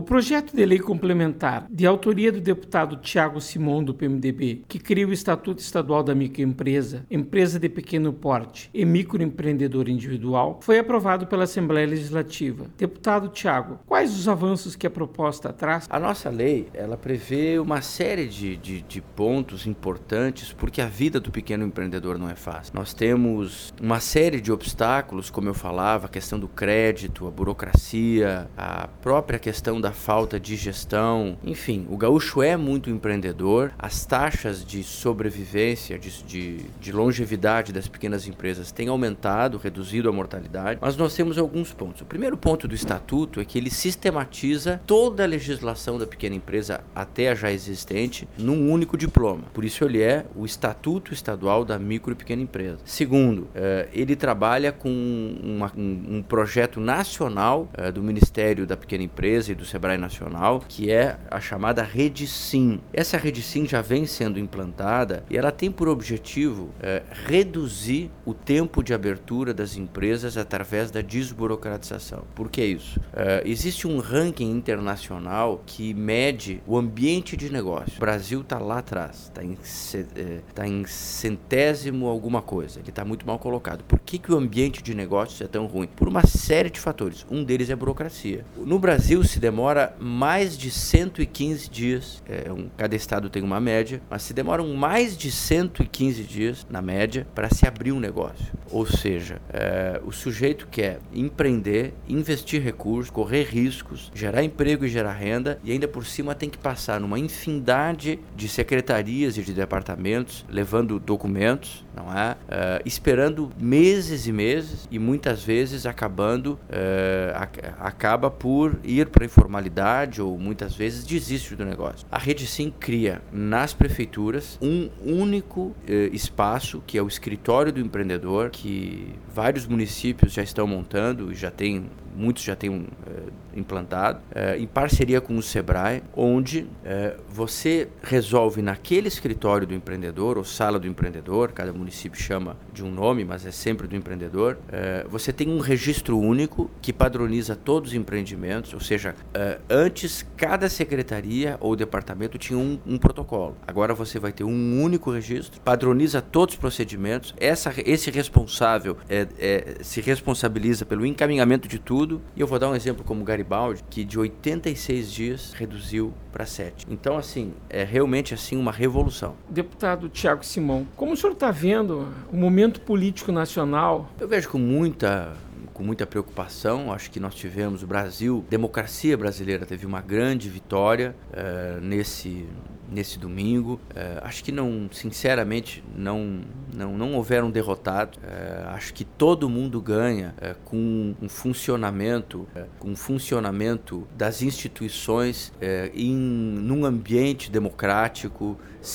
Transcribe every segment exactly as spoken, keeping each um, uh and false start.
projeto de lei complementar, de autoria do deputado Tiago Simão, do P M D B, que cria o Estatuto Estadual da Microempresa, Empresa de Pequeno Porte e Microempreendedor Individual, foi aprovado pela Assembleia Legislativa. Deputado Tiago, quais os avanços que a proposta traz? A nossa lei, ela prevê uma série de, de, de pontos importantes, porque a vida do pequeno empreendedor não é fácil. Nós temos uma série de obstáculos, como eu falava, a questão do crédito, a burocracia, a própria questão da falta de gestão. Enfim, o gaúcho é muito empreendedor, as taxas de sobrevivência, de, de, de longevidade das pequenas empresas têm aumentado, reduzido a mortalidade, mas nós temos alguns pontos. O primeiro ponto do Estatuto é que ele sistematiza toda a legislação da pequena empresa, até a já existente, num único diploma. Por isso ele é o Estatuto Estadual da Micro e Pequena Empresa. Segundo, ele trabalha com uma, um, um projeto nacional do Ministério da Pequena Empresa e do Sebrae Nacional, que é a chamada Rede Sim. Essa Rede Sim já vem sendo implantada e ela tem por objetivo é, reduzir o tempo de abertura das empresas através da desburocratização. Por que isso? É, existe um ranking internacional que mede o ambiente de negócio. O Brasil está lá atrás, está em, é, tá em centésimo alguma coisa, ele está muito mal colocado. Por que, que o ambiente de negócios é tão ruim? Por uma série de fatores. Um deles é a burocracia. No Brasil se demora mais de cento e quinze dias, é, um, cada estado tem uma média, mas se demoram mais de cento e quinze dias, na média, para se abrir um negócio. Ou seja, é, o sujeito quer empreender, investir recursos, correr riscos, gerar emprego e gerar renda, e ainda por cima tem que passar numa infinidade de secretarias e de departamentos, levando documentos, não é? É, esperando meses e meses, e muitas vezes acabando, é, a, acaba por ir para a informalidade, ou muitas vezes desiste do negócio. A Rede Sim cria nas prefeituras um único eh, espaço, que é o escritório do empreendedor, que vários municípios já estão montando e já tem, muitos já têm eh, implantado, eh, em parceria com o Sebrae, onde eh, você resolve naquele escritório do empreendedor, ou sala do empreendedor, cada município chama de um nome, mas é sempre do empreendedor, eh, você tem um registro único que padroniza todos os empreendimentos, ou seja, eh, antes cada secretaria ou departamento tinha um, um protocolo. Agora você vai ter um único registro, padroniza todos os procedimentos, essa, esse responsável é, é, se responsabiliza pelo encaminhamento de tudo, e eu vou dar um exemplo como Garibaldi, que de oitenta e seis dias reduziu para sete. Então, assim, é realmente assim uma revolução. Deputado Tiago Simão, como o senhor está vendo o momento político nacional? Eu vejo com muita... com muita preocupação. Acho que nós tivemos, o Brasil, a democracia brasileira teve uma grande vitória uh, nesse, nesse domingo. Uh, acho que não, sinceramente, não, não, não houveram derrotados. Uh, acho que todo mundo ganha uh, com um funcionamento, uh, com um funcionamento das instituições uh, em num ambiente democrático,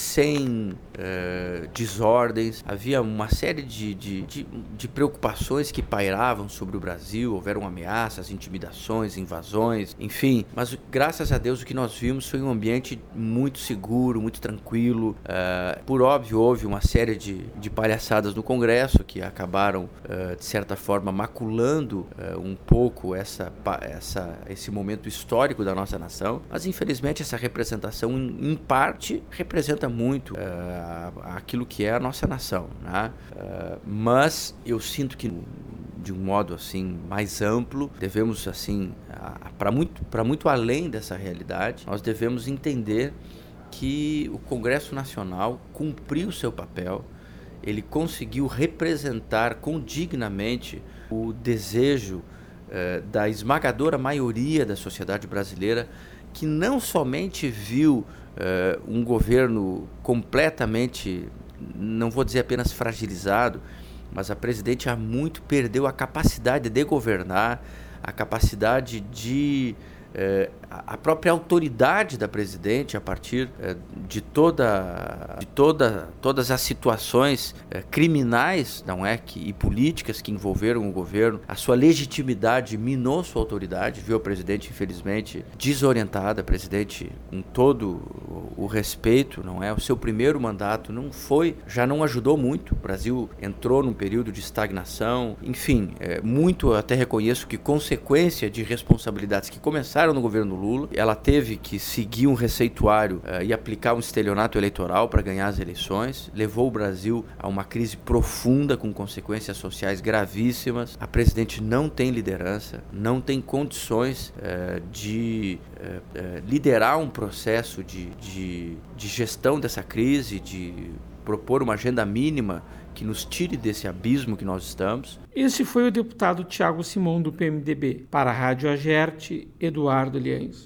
sem uh, desordens. Havia uma série de, de, de, de preocupações que pairavam sobre o Brasil, houveram ameaças, intimidações, invasões, enfim, mas graças a Deus o que nós vimos foi um ambiente muito seguro, muito tranquilo. Uh, por óbvio, houve uma série de, de palhaçadas no Congresso que acabaram, uh, de certa forma, maculando uh, um pouco essa, essa, esse momento histórico da nossa nação, mas infelizmente essa representação, em, em parte, representa muito uh, aquilo que é a nossa nação, né? Uh, mas eu sinto que, de um modo assim mais amplo, devemos assim para muito para muito além dessa realidade, nós devemos entender que o Congresso Nacional cumpriu seu papel. Ele conseguiu representar condignamente o desejo uh, da esmagadora maioria da sociedade brasileira, que não somente viu Uh, um governo completamente, não vou dizer apenas fragilizado, mas a presidente há muito perdeu a capacidade de governar, a capacidade de... Uh, a própria autoridade da presidente, a partir uh, de, toda, de toda, todas as situações uh, criminais, não é, que, e políticas que envolveram o governo, a sua legitimidade minou sua autoridade, viu a presidente, infelizmente, desorientada. A presidente, com todo o respeito, não é, o seu primeiro mandato não foi, já não ajudou muito. O Brasil entrou num período de estagnação, enfim, é, muito até reconheço que consequência de responsabilidades que começaram começaram no governo Lula. Ela teve que seguir um receituário uh, e aplicar um estelionato eleitoral para ganhar as eleições. Levou o Brasil a uma crise profunda com consequências sociais gravíssimas. A presidente não tem liderança, não tem condições uh, de uh, uh, liderar um processo de, de, de gestão dessa crise, de propor uma agenda mínima que nos tire desse abismo que nós estamos. Esse foi o deputado Tiago Simão, do P M D B. Para a Rádio Agerte, Eduardo Liães.